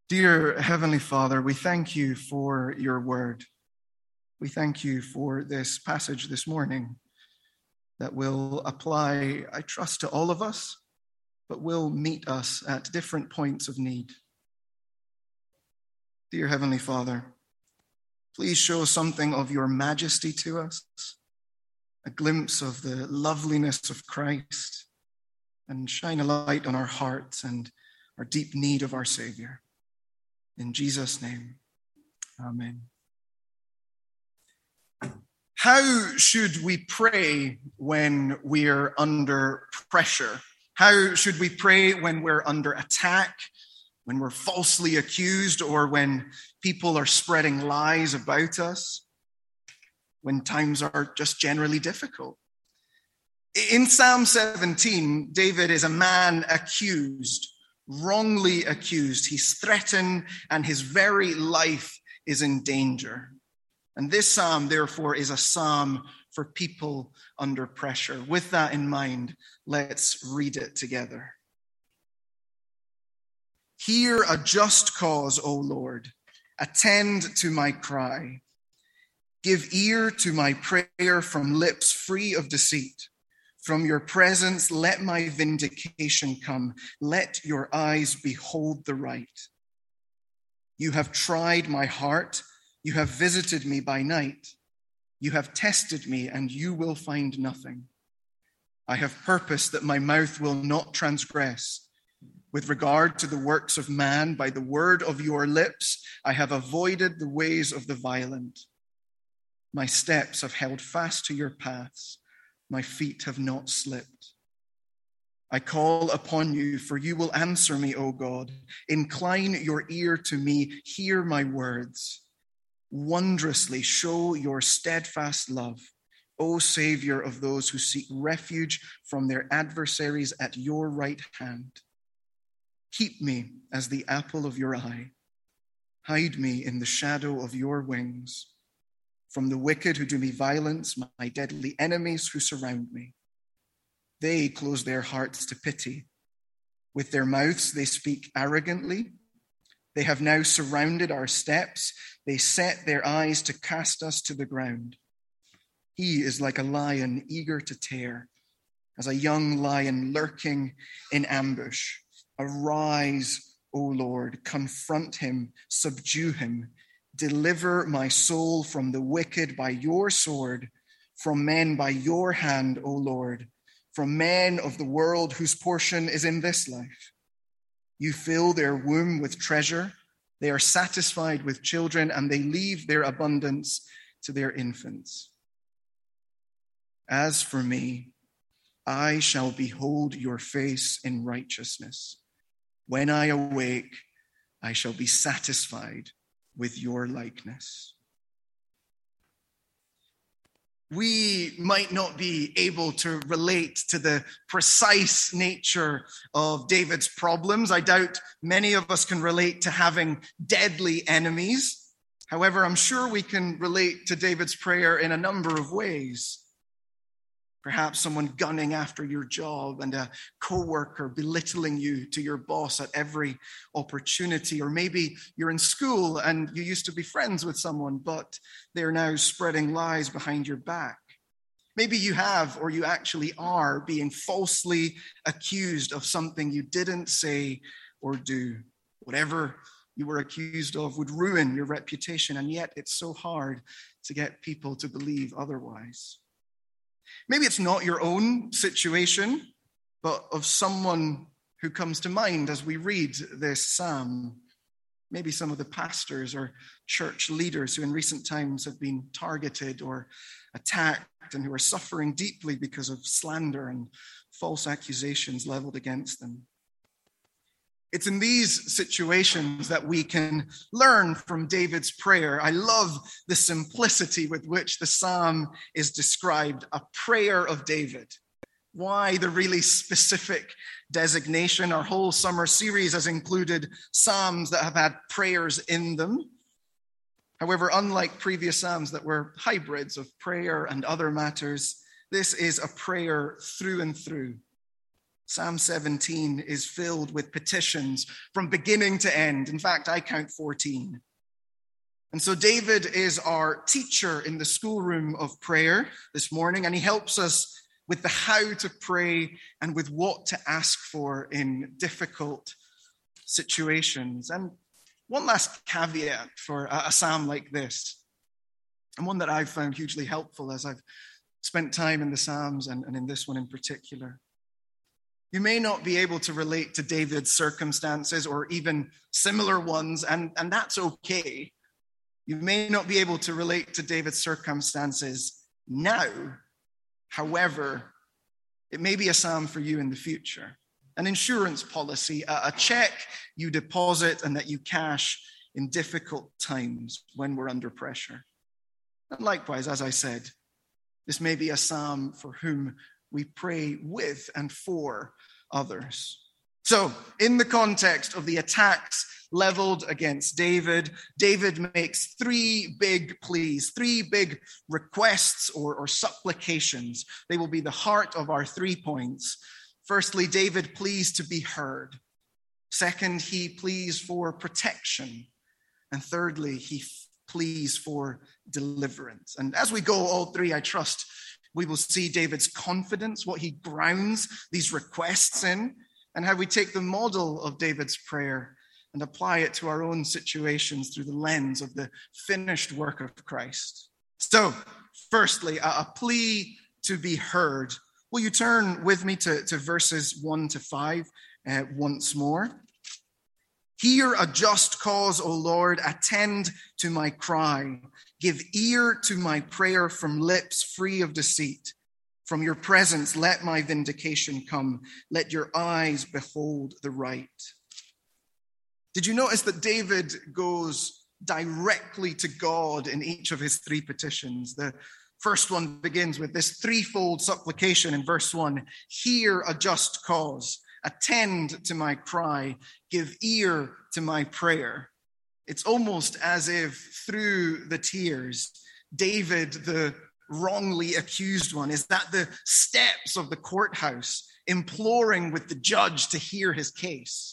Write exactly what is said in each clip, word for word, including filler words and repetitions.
Dear Heavenly Father, we thank you for your word. We thank you for this passage this morning that will apply, I trust, to all of us, but will meet us at different points of need. Dear Heavenly Father, please show something of your majesty to us, a glimpse of the loveliness of Christ, and shine a light on our hearts and our deep need of our Savior. In Jesus' name, amen. How should we pray when we're under pressure? How should we pray when we're under attack, when we're falsely accused, or when people are spreading lies about us, when times are just generally difficult? In Psalm seventeen, David is a man accused, wrongly accused. He's threatened and his very life is in danger. And this psalm, therefore, is a psalm for people under pressure. With that in mind, let's read it together. Hear a just cause, O Lord. Attend to my cry. Give ear to my prayer from lips free of deceit. From your presence, let my vindication come. Let your eyes behold the right. You have tried my heart. You have visited me by night. You have tested me, and you will find nothing. I have purposed that my mouth will not transgress. With regard to the works of man, by the word of your lips, I have avoided the ways of the violent. My steps have held fast to your paths. My feet have not slipped. I call upon you, for you will answer me, O God. Incline your ear to me, hear my words. Wondrously show your steadfast love, O Savior of those who seek refuge from their adversaries at your right hand. Keep me as the apple of your eye. Hide me in the shadow of your wings. From the wicked who do me violence, my deadly enemies who surround me. They close their hearts to pity. With their mouths they speak arrogantly. They have now surrounded our steps. They set their eyes to cast us to the ground. He is like a lion eager to tear, as a young lion lurking in ambush. Arise, O Lord, confront him, subdue him. Deliver my soul from the wicked by your sword, from men by your hand, O Lord, from men of the world whose portion is in this life. You fill their womb with treasure. They are satisfied with children, and they leave their abundance to their infants. As for me, I shall behold your face in righteousness. When I awake, I shall be satisfied with your likeness. We might not be able to relate to the precise nature of David's problems. I doubt many of us can relate to having deadly enemies. However, I'm sure we can relate to David's prayer in a number of ways. Perhaps someone gunning after your job and a coworker belittling you to your boss at every opportunity. Or maybe you're in school and you used to be friends with someone, but they're now spreading lies behind your back. Maybe you have, or you actually are, being falsely accused of something you didn't say or do. Whatever you were accused of would ruin your reputation, and yet it's so hard to get people to believe otherwise. Maybe it's not your own situation, but of someone who comes to mind as we read this psalm. Maybe some of the pastors or church leaders who in recent times have been targeted or attacked and who are suffering deeply because of slander and false accusations leveled against them. It's in these situations that we can learn from David's prayer. I love the simplicity with which the psalm is described, a prayer of David. Why the really specific designation? Our whole summer series has included psalms that have had prayers in them. However, unlike previous psalms that were hybrids of prayer and other matters, this is a prayer through and through. Psalm seventeen is filled with petitions from beginning to end. In fact, I count fourteen. And so David is our teacher in the schoolroom of prayer this morning, and he helps us with the how to pray and with what to ask for in difficult situations. And one last caveat for a psalm like this, and one that I've found hugely helpful as I've spent time in the Psalms and, and in this one in particular. You may not be able to relate to David's circumstances or even similar ones, and, and that's okay. You may not be able to relate to David's circumstances now. However, it may be a psalm for you in the future. An insurance policy, a, a check you deposit and that you cash in difficult times when we're under pressure. And likewise, as I said, this may be a psalm for whom we pray with and for others. So, in the context of the attacks leveled against David, David makes three big pleas, three big requests or, or supplications. They will be the heart of our three points. Firstly, David pleads to be heard. Second, he pleads for protection. And thirdly, he pleads for deliverance. And as we go all three, I trust we will see David's confidence, what he grounds these requests in, and how we take the model of David's prayer and apply it to our own situations through the lens of the finished work of Christ. So, firstly, a, a plea to be heard. Will you turn with me to, to verses one to five uh, once more? Hear a just cause, O Lord, attend to my cry. Give ear to my prayer from lips free of deceit. From your presence, let my vindication come. Let your eyes behold the right. Did you notice that David goes directly to God in each of his three petitions? The first one begins with this threefold supplication in verse one. Hear a just cause. Attend to my cry. Give ear to my prayer. It's almost as if through the tears, David, the wrongly accused one, is at the steps of the courthouse, imploring with the judge to hear his case.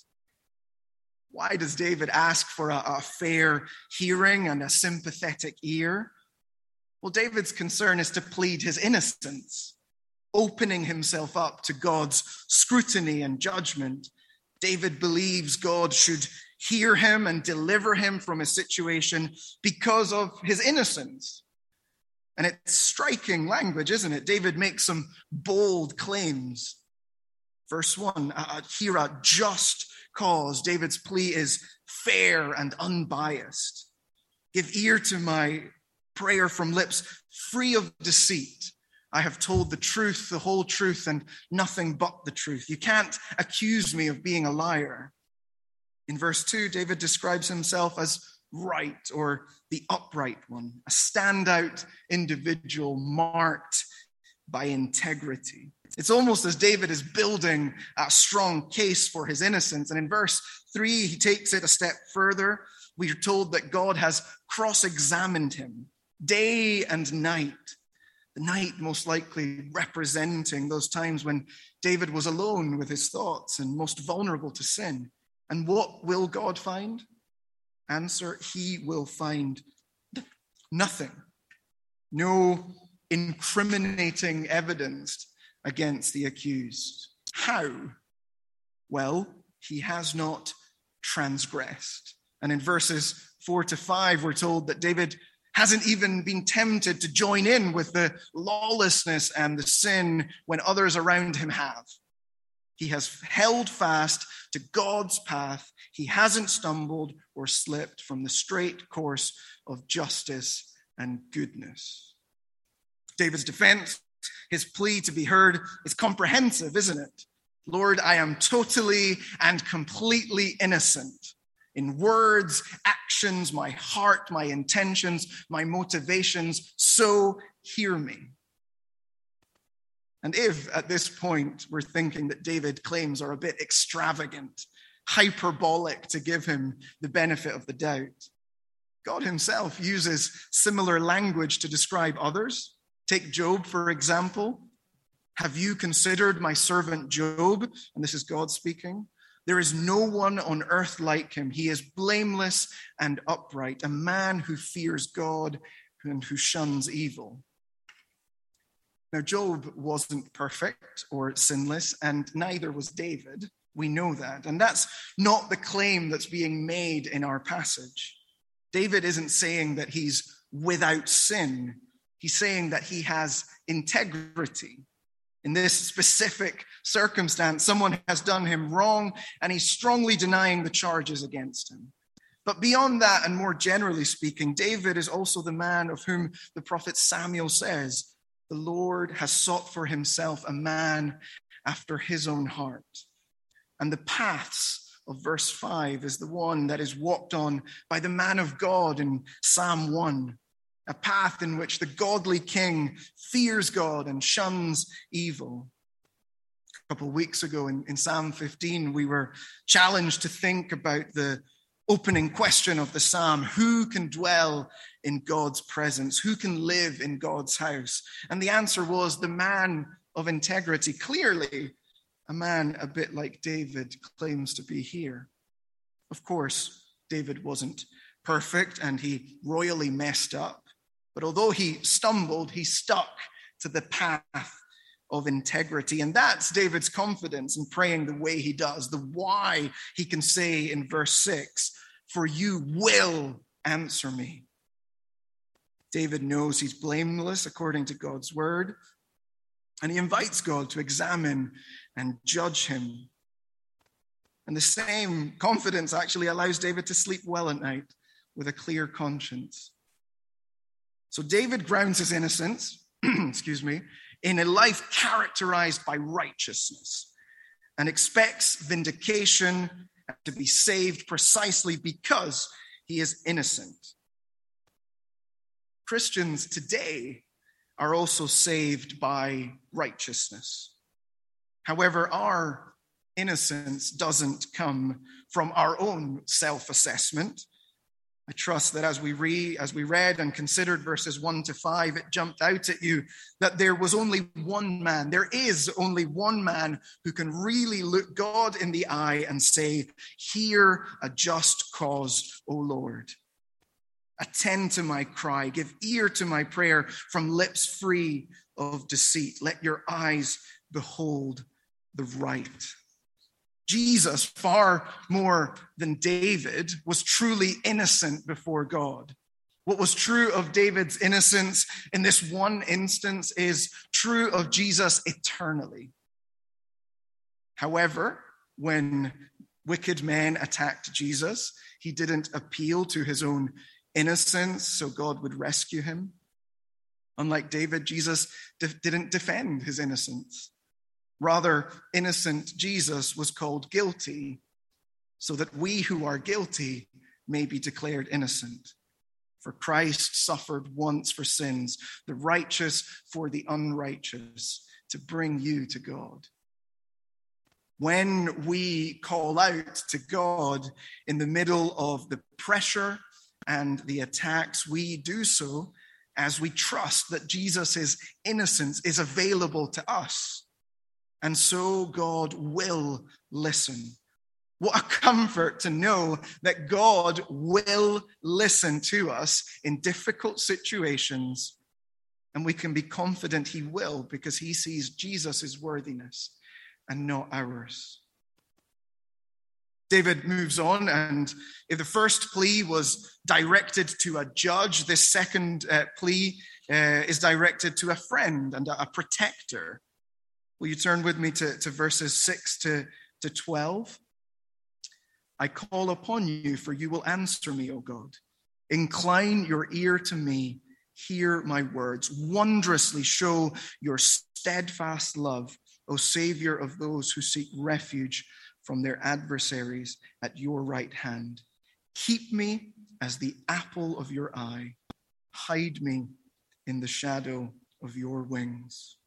Why does David ask for a, a fair hearing and a sympathetic ear? Well, David's concern is to plead his innocence, opening himself up to God's scrutiny and judgment. David believes God should hear him and deliver him from his situation because of his innocence. And it's striking language, isn't it? David makes some bold claims. Verse one, uh, hear a just cause. David's plea is fair and unbiased. Give ear to my prayer from lips free of deceit. I have told the truth, the whole truth, and nothing but the truth. You can't accuse me of being a liar. In verse two, David describes himself as right, or the upright one, a standout individual marked by integrity. It's almost as David is building a strong case for his innocence. And in verse three, he takes it a step further. We are told that God has cross-examined him day and night. The night most likely representing those times when David was alone with his thoughts and most vulnerable to sin. And what will God find? Answer, he will find nothing. No incriminating evidence against the accused. How? Well, he has not transgressed. And in verses four to five, we're told that David hasn't even been tempted to join in with the lawlessness and the sin when others around him have. He has held fast to God's path. He hasn't stumbled or slipped from the straight course of justice and goodness. David's defense, his plea to be heard, is comprehensive, isn't it? Lord, I am totally and completely innocent in words, actions, my heart, my intentions, my motivations. So hear me. And if at this point we're thinking that David's claims are a bit extravagant, hyperbolic to give him the benefit of the doubt, God himself uses similar language to describe others. Take Job, for example. Have you considered my servant Job? And this is God speaking. There is no one on earth like him. He is blameless and upright, a man who fears God and who shuns evil. Now, Job wasn't perfect or sinless, and neither was David. We know that. And that's not the claim that's being made in our passage. David isn't saying that he's without sin. He's saying that he has integrity. In this specific circumstance, someone has done him wrong, and he's strongly denying the charges against him. But beyond that, and more generally speaking, David is also the man of whom the prophet Samuel says, the Lord has sought for himself a man after his own heart. And the paths of verse five is the one that is walked on by the man of God in Psalm one. A path in which the godly king fears God and shuns evil. A couple of weeks ago in, in Psalm fifteen, we were challenged to think about the opening question of the psalm. Who can dwell in God's presence? Who can live in God's house? And the answer was the man of integrity. Clearly, a man a bit like David claims to be here. Of course, David wasn't perfect and he royally messed up. But although he stumbled, he stuck to the path of integrity. And that's David's confidence in praying the way he does, the why he can say in verse six, for you will answer me. David knows he's blameless according to God's word, and he invites God to examine and judge him. And the same confidence actually allows David to sleep well at night with a clear conscience. So David grounds his innocence, excuse me, in a life characterized by righteousness and expects vindication to be saved precisely because he is innocent. Christians today are also saved by righteousness. However, our innocence doesn't come from our own self-assessment. I trust that as we read, as we read and considered verses one to five, it jumped out at you that there was only one man, there is only one man who can really look God in the eye and say, hear a just cause, O Lord. Attend to my cry, give ear to my prayer from lips free of deceit. Let your eyes behold the right. Jesus, far more than David, was truly innocent before God. What was true of David's innocence in this one instance is true of Jesus eternally. However, when wicked men attacked Jesus, he didn't appeal to his own innocence so God would rescue him. Unlike David, Jesus de- didn't defend his innocence. Rather, innocent Jesus was called guilty so that we who are guilty may be declared innocent. For Christ suffered once for sins, the righteous for the unrighteous, to bring you to God. When we call out to God in the middle of the pressure and the attacks, we do so as we trust that Jesus' innocence is available to us. And so God will listen. What a comfort to know that God will listen to us in difficult situations. And we can be confident he will because he sees Jesus' worthiness and not ours. David moves on, and if the first plea was directed to a judge, this second uh, plea uh, is directed to a friend and a, a protector. Will you turn with me to, to verses six to, to twelve? I call upon you, for you will answer me, O God. Incline your ear to me, hear my words. Wondrously show your steadfast love, O Savior of those who seek refuge from their adversaries at your right hand. Keep me as the apple of your eye. Hide me in the shadow of your wings.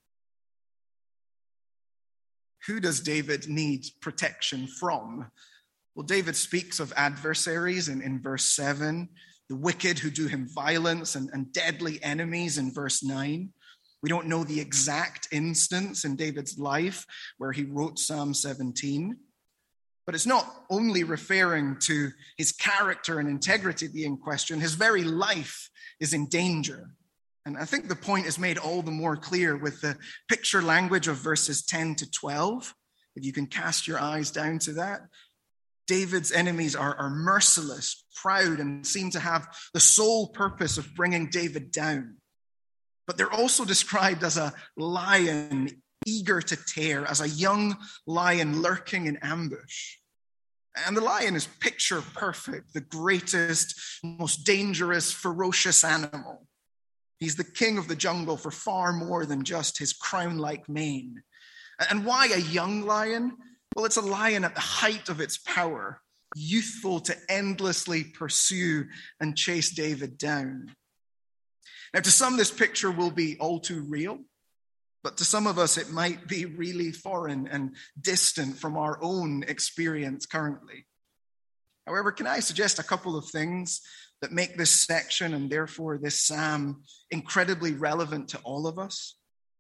Who does David need protection from? Well, David speaks of adversaries in, in verse seven, the wicked who do him violence and, and deadly enemies in verse nine. We don't know the exact instance in David's life where he wrote Psalm seventeen, but it's not only referring to his character and integrity being questioned, his very life is in danger. And I think the point is made all the more clear with the picture language of verses ten to twelve. If you can cast your eyes down to that, David's enemies are, are merciless, proud, and seem to have the sole purpose of bringing David down. But they're also described as a lion eager to tear, as a young lion lurking in ambush. And the lion is picture perfect, the greatest, most dangerous, ferocious animal. He's the king of the jungle for far more than just his crown-like mane. And why a young lion? Well, it's a lion at the height of its power, youthful to endlessly pursue and chase David down. Now, to some, this picture will be all too real, but to some of us, it might be really foreign and distant from our own experience currently. However, can I suggest a couple of things that make this section and therefore this psalm incredibly relevant to all of us?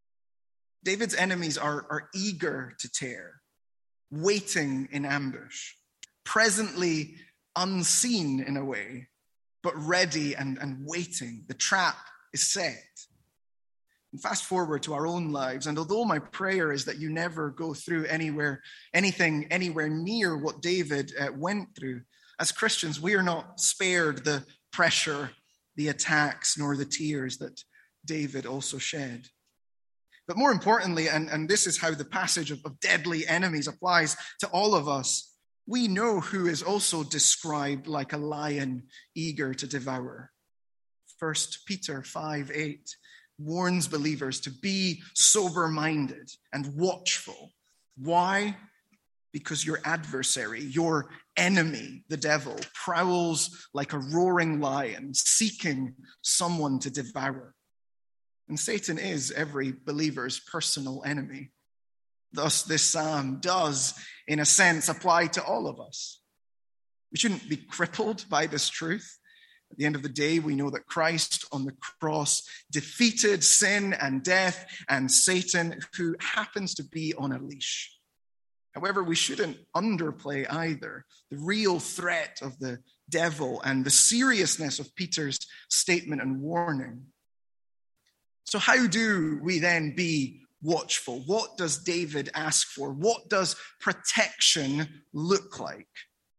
David's enemies are, are eager to tear, waiting in ambush, presently unseen in a way, but ready and, and waiting. The trap is set. And fast forward to our own lives, and although my prayer is that you never go through anywhere, anything anywhere near what David uh, went through, as Christians, we are not spared the pressure, the attacks, nor the tears that David also shed. But more importantly, and, and this is how the passage of, of deadly enemies applies to all of us, we know who is also described like a lion eager to devour. First Peter five eight warns believers to be sober-minded and watchful. Why? Because your adversary, your enemy, the devil, prowls like a roaring lion, seeking someone to devour. And Satan is every believer's personal enemy. Thus, this psalm does, in a sense, apply to all of us. We shouldn't be crippled by this truth. At the end of the day, we know that Christ on the cross defeated sin and death and Satan, who happens to be on a leash. However, we shouldn't underplay either the real threat of the devil and the seriousness of Peter's statement and warning. So how do we then be watchful? What does David ask for? What does protection look like?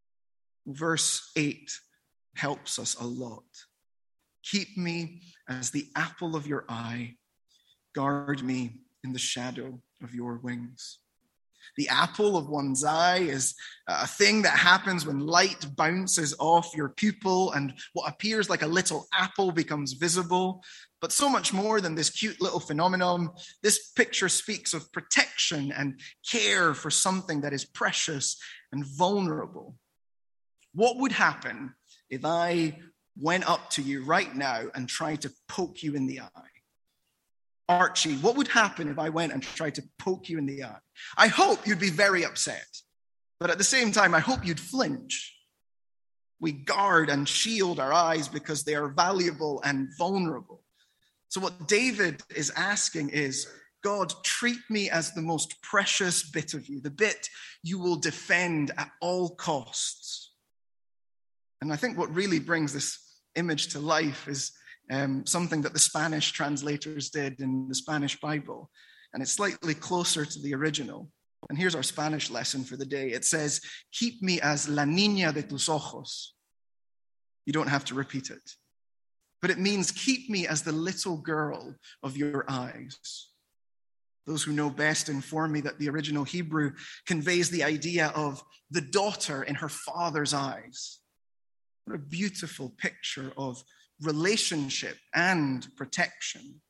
Verse eight helps us a lot. Keep me as the apple of your eye. Guard me in the shadow of your wings. The apple of one's eye is a thing that happens when light bounces off your pupil and what appears like a little apple becomes visible. But so much more than this cute little phenomenon, this picture speaks of protection and care for something that is precious and vulnerable. What would happen if I went up to you right now and tried to poke you in the eye? Archie, what would happen if I went and tried to poke you in the eye? I hope you'd be very upset, but at the same time, I hope you'd flinch. We guard and shield our eyes because they are valuable and vulnerable. So what David is asking is, God, treat me as the most precious bit of you, the bit you will defend at all costs. And I think what really brings this image to life is Um, something that the Spanish translators did in the Spanish Bible. And it's slightly closer to the original. And here's our Spanish lesson for the day. It says, keep me as la niña de tus ojos. You don't have to repeat it. But it means keep me as the little girl of your eyes. Those who know best inform me that the original Hebrew conveys the idea of the daughter in her father's eyes. What a beautiful picture of relationship and protection.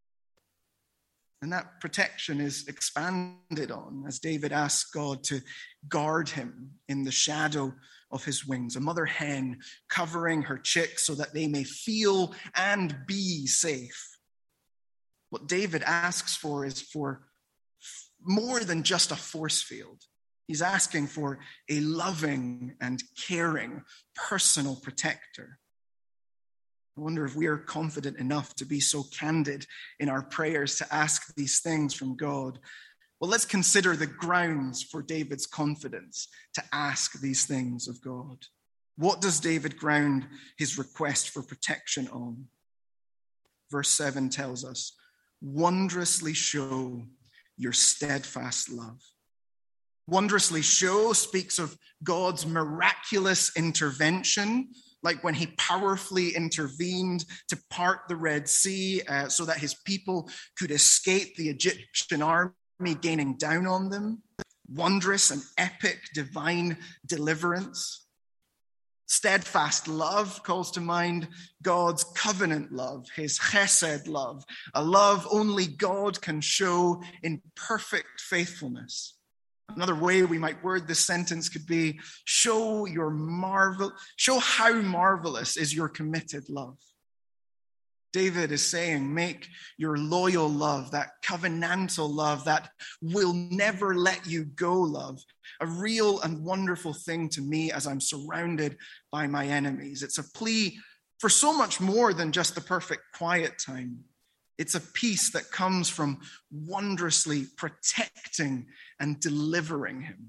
And that protection is expanded on as David asks God to guard him in the shadow of his wings, a mother hen covering her chicks so that they may feel and be safe. What David asks for is for more than just a force field. He's asking for a loving and caring personal protector. I wonder if we are confident enough to be so candid in our prayers to ask these things from God. Well, let's consider the grounds for David's confidence to ask these things of God. What does David ground his request for protection on? Verse seven tells us, wondrously show your steadfast love. Wondrously show speaks of God's miraculous intervention, like when he powerfully intervened to part the Red Sea uh, so that his people could escape the Egyptian army gaining down on them. Wondrous and epic divine deliverance. Steadfast love calls to mind God's covenant love, his chesed love, a love only God can show in perfect faithfulness. Another way we might word this sentence could be, show your marvel, show how marvelous is your committed love. David is saying, make your loyal love, that covenantal love, that will never let you go love, a real and wonderful thing to me as I'm surrounded by my enemies. It's a plea for so much more than just the perfect quiet time. It's a peace that comes from wondrously protecting and delivering him.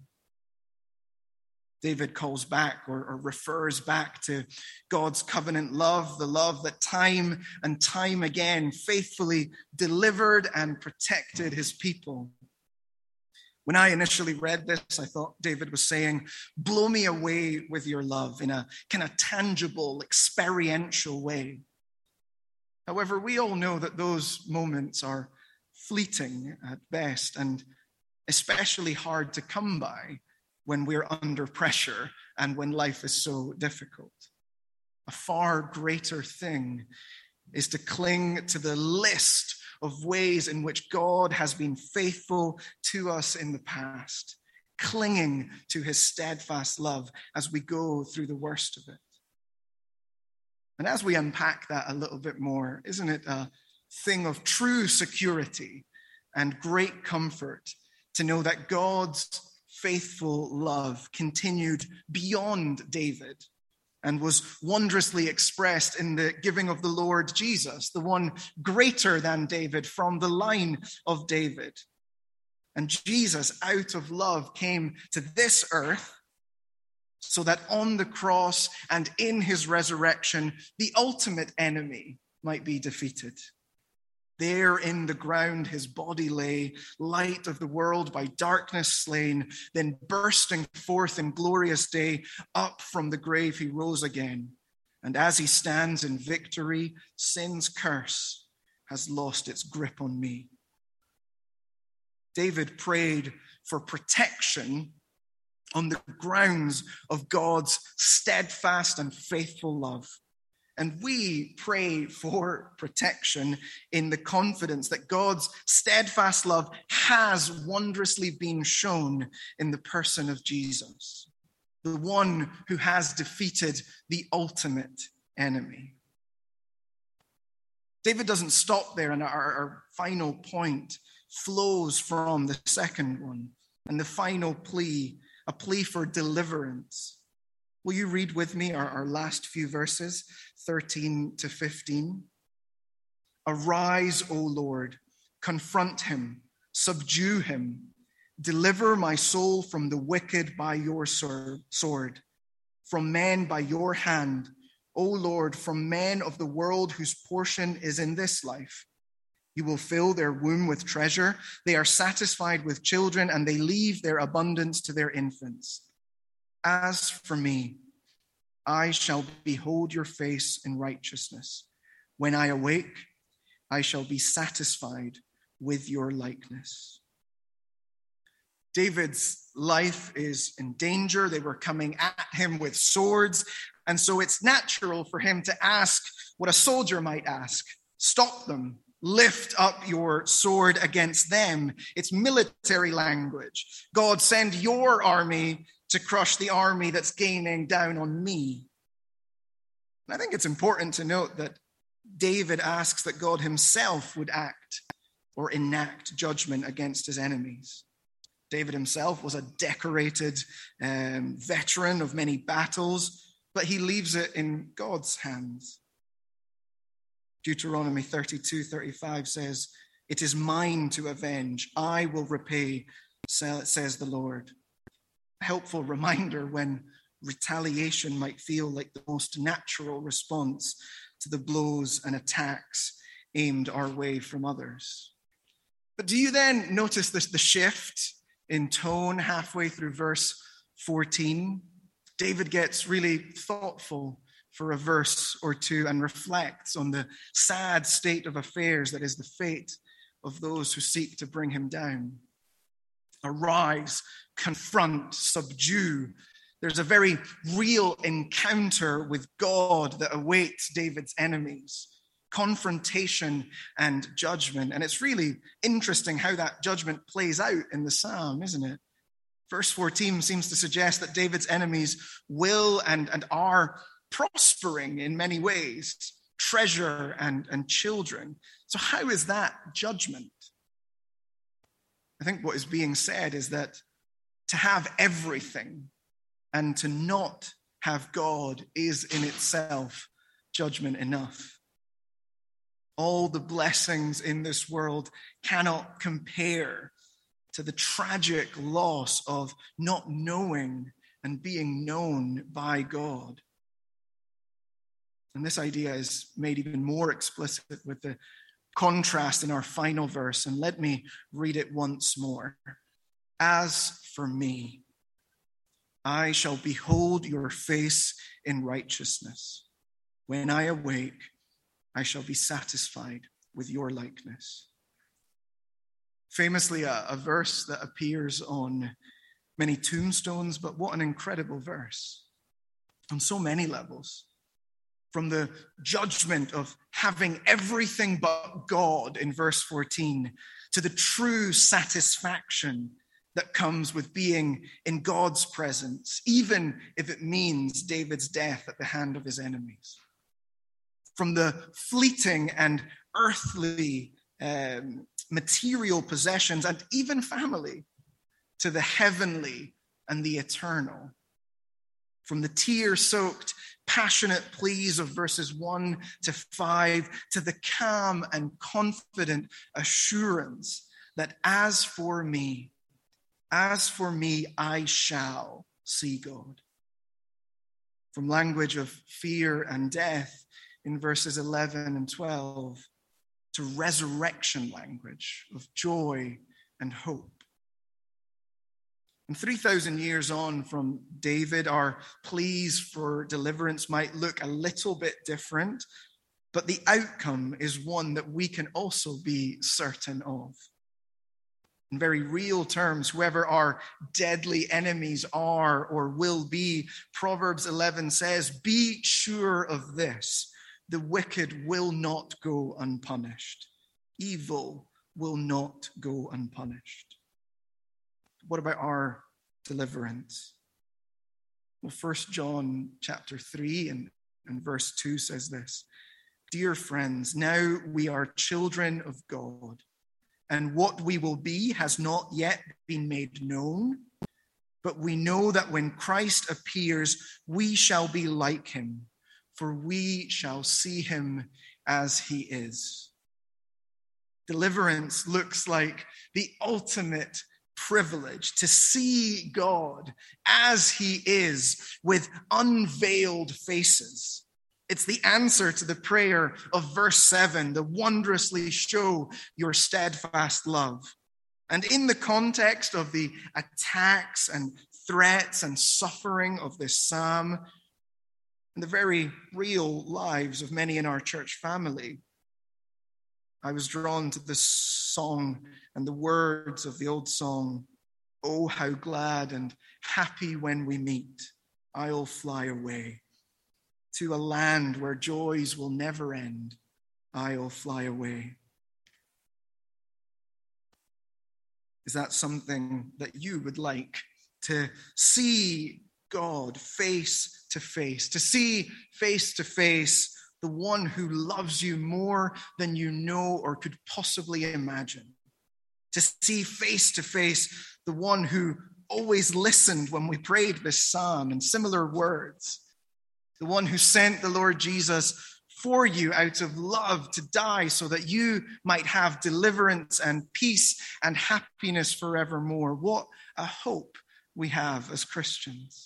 David calls back or, or refers back to God's covenant love, the love that time and time again faithfully delivered and protected his people. When I initially read this, I thought David was saying, blow me away with your love in a kind of tangible, experiential way. However, we all know that those moments are fleeting at best and especially hard to come by when we're under pressure and when life is so difficult. A far greater thing is to cling to the list of ways in which God has been faithful to us in the past, clinging to his steadfast love as we go through the worst of it. And as we unpack that a little bit more, isn't it a thing of true security and great comfort to know that God's faithful love continued beyond David and was wondrously expressed in the giving of the Lord Jesus, the one greater than David from the line of David. And Jesus, out of love, came to this earth so that on the cross and in his resurrection, the ultimate enemy might be defeated. There in the ground his body lay, light of the world by darkness slain, then bursting forth in glorious day, up from the grave he rose again. And as he stands in victory, sin's curse has lost its grip on me. David prayed for protection on the grounds of God's steadfast and faithful love. And we pray for protection in the confidence that God's steadfast love has wondrously been shown in the person of Jesus, the one who has defeated the ultimate enemy. David doesn't stop there, and our, our final point flows from the second one, and the final plea, a plea for deliverance. Will you read with me our, our last few verses, thirteen to fifteen? Arise, O Lord, confront him, subdue him, deliver my soul from the wicked by your sword, from men by your hand, O Lord, from men of the world whose portion is in this life. You will fill their womb with treasure. They are satisfied with children, and they leave their abundance to their infants. As for me, I shall behold your face in righteousness. When I awake, I shall be satisfied with your likeness. David's life is in danger. They were coming at him with swords. And so it's natural for him to ask what a soldier might ask. Stop them. Lift up your sword against them. It's military language. God, send your army to crush the army that's gaining down on me. And I think it's important to note that David asks that God himself would act or enact judgment against his enemies. David himself was a decorated um, veteran of many battles, but he leaves it in God's hands. Deuteronomy thirty-two thirty-five says, "It is mine to avenge. I will repay, says the Lord." A helpful reminder when retaliation might feel like the most natural response to the blows and attacks aimed our way from others. But do you then notice this, the shift in tone halfway through verse fourteen? David gets really thoughtful for a verse or two and reflects on the sad state of affairs that is the fate of those who seek to bring him down. Arise, confront, subdue. There's a very real encounter with God that awaits David's enemies. Confrontation and judgment. And it's really interesting how that judgment plays out in the psalm, isn't it? Verse fourteen seems to suggest that David's enemies will and, and are prospering in many ways, treasure and, and children. So how is that judgment? I think what is being said is that to have everything and to not have God is in itself judgment enough. All the blessings in this world cannot compare to the tragic loss of not knowing and being known by God. And this idea is made even more explicit with the contrast in our final verse. And let me read it once more. As for me, I shall behold your face in righteousness. When I awake, I shall be satisfied with your likeness. Famously, a, a verse that appears on many tombstones, but what an incredible verse on so many levels. From the judgment of having everything but God in verse fourteen, to the true satisfaction that comes with being in God's presence, even if it means David's death at the hand of his enemies. From the fleeting and earthly um, material possessions and even family, to the heavenly and the eternal. From the tear-soaked, passionate pleas of verses one to five, to the calm and confident assurance that as for me, as for me, I shall see God. From language of fear and death in verses eleven and twelve, to resurrection language of joy and hope. And three thousand years on from David, our pleas for deliverance might look a little bit different, but the outcome is one that we can also be certain of. In very real terms, whoever our deadly enemies are or will be, Proverbs eleven says, be sure of this, the wicked will not go unpunished. Evil will not go unpunished. What about our deliverance? Well, First John chapter three and, and verse two says this, dear friends, now we are children of God, and what we will be has not yet been made known, but we know that when Christ appears, we shall be like him, for we shall see him as he is. Deliverance looks like the ultimate privilege to see God as he is with unveiled faces. It's the answer to the prayer of verse seven, the wondrously show your steadfast love. And in the context of the attacks and threats and suffering of this psalm, and the very real lives of many in our church family, I was drawn to this song and the words of the old song, oh, how glad and happy when we meet, I'll fly away. To a land where joys will never end, I'll fly away. Is that something that you would like? To see God face to face, to see face to face the one who loves you more than you know or could possibly imagine. To see face to face the one who always listened when we prayed this psalm and similar words. The one who sent the Lord Jesus for you out of love to die so that you might have deliverance and peace and happiness forevermore. What a hope we have as Christians.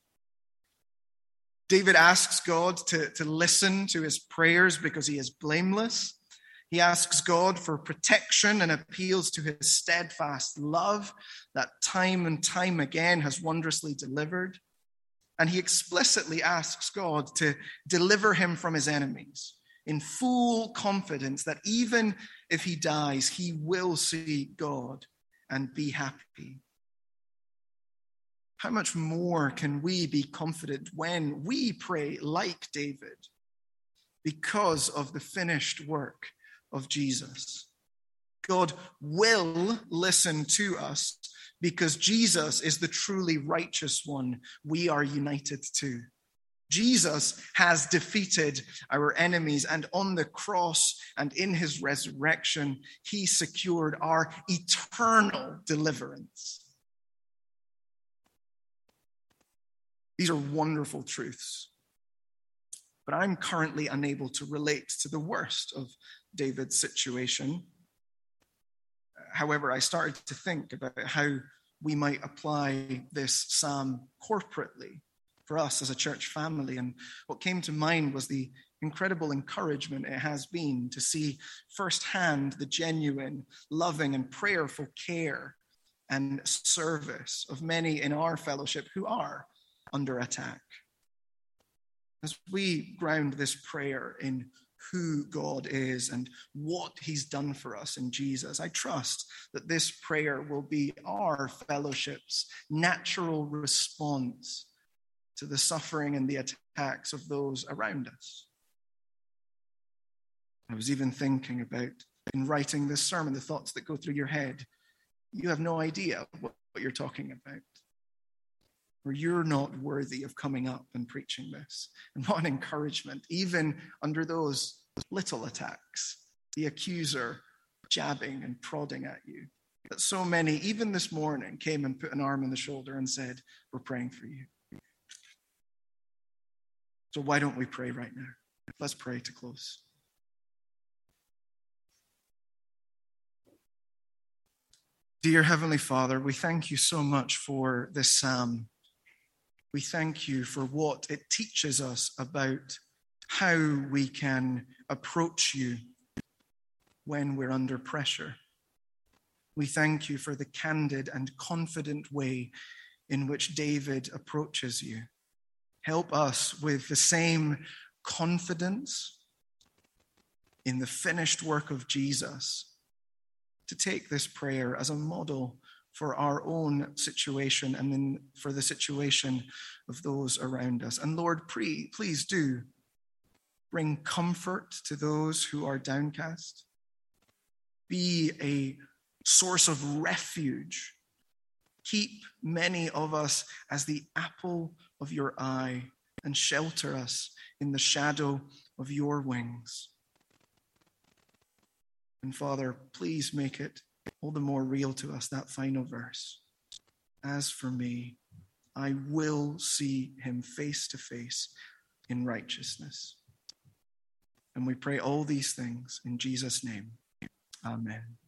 David asks God to, to listen to his prayers because he is blameless. He asks God for protection and appeals to his steadfast love that time and time again has wondrously delivered. And he explicitly asks God to deliver him from his enemies in full confidence that even if he dies, he will see God and be happy. How much more can we be confident when we pray like David because of the finished work of Jesus? God will listen to us because Jesus is the truly righteous one we are united to. Jesus has defeated our enemies, and on the cross and in his resurrection, he secured our eternal deliverance. These are wonderful truths, but I'm currently unable to relate to the worst of David's situation. However, I started to think about how we might apply this psalm corporately for us as a church family. And what came to mind was the incredible encouragement it has been to see firsthand the genuine, loving, and prayerful care and service of many in our fellowship who are under attack. As we ground this prayer in who God is and what he's done for us in Jesus, I trust that this prayer will be our fellowship's natural response to the suffering and the attacks of those around us. I was even thinking about, in writing this sermon, the thoughts that go through your head. You have no idea what you're talking about. Or you're not worthy of coming up and preaching this. And what an encouragement, even under those little attacks, the accuser jabbing and prodding at you, that so many, even this morning, came and put an arm on the shoulder and said, we're praying for you. So why don't we pray right now? Let's pray to close. Dear Heavenly Father, we thank you so much for this psalm. We thank you for what it teaches us about how we can approach you when we're under pressure. We thank you for the candid and confident way in which David approaches you. Help us with the same confidence in the finished work of Jesus to take this prayer as a model for our own situation and then for the situation of those around us. And Lord, pre, please do bring comfort to those who are downcast. Be a source of refuge. Keep many of us as the apple of your eye and shelter us in the shadow of your wings. And Father, please make it all the more real to us, that final verse. As for me, I will see him face to face in righteousness. And we pray all these things in Jesus' name. Amen.